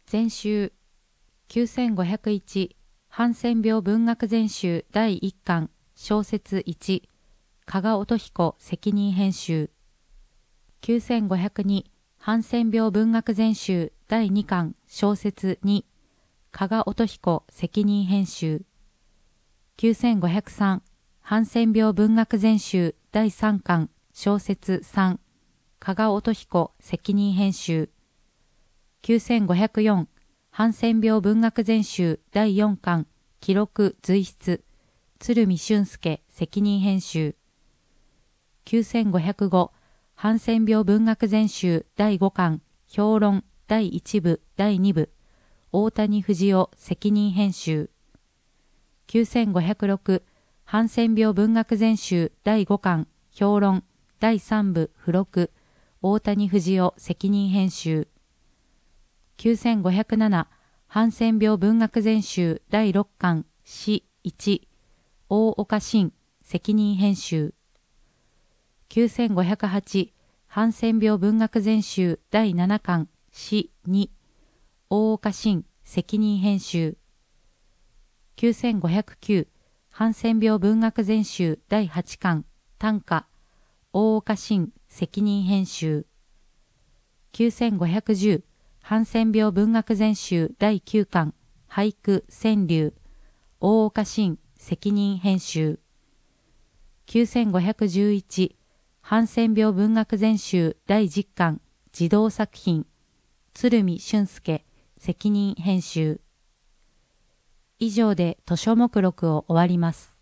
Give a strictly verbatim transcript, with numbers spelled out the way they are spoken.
全集きゅうせんごひゃくいちハンセン病文学全集だいいっかん小説いち加賀乙彦責任編集きゅうせんごひゃくにハンセン病文学全集だいにかん小説に加賀乙彦責任編集きゅうせんごひゃくさんハンセン病文学全集だいさんかん小説さん加賀乙彦責任編集きゅうせんごひゃくよんハンセン病文学全集だいよんかん記録随筆鶴見俊介責任編集きゅうせんごひゃくごハンセン病文学全集だいごかん評論だいいちぶだいにぶ大谷藤夫責任編集きゅうせんごひゃくろくハンセン病文学全集だいごかん評論だいさんぶ付録大谷藤夫責任編集きゅうせんごひゃくななハンセン病文学全集だいろっかん詩いち大岡伸責任編集きゅうせんごひゃくはちハンセン病文学全集だいななかん詩に大岡伸責任編集きゅうせんごひゃくきゅうハンセン病文学全集だいはちかん短歌大岡伸責任編集きゅうせんごひゃくじゅうハンセン病文学全集だいきゅうかん俳句川柳大岡伸責任編集きゅうせんごひゃくじゅういちハンセン病文学全集だいじゅっかん児童作品鶴見俊介責任編集以上で図書目録を終わります。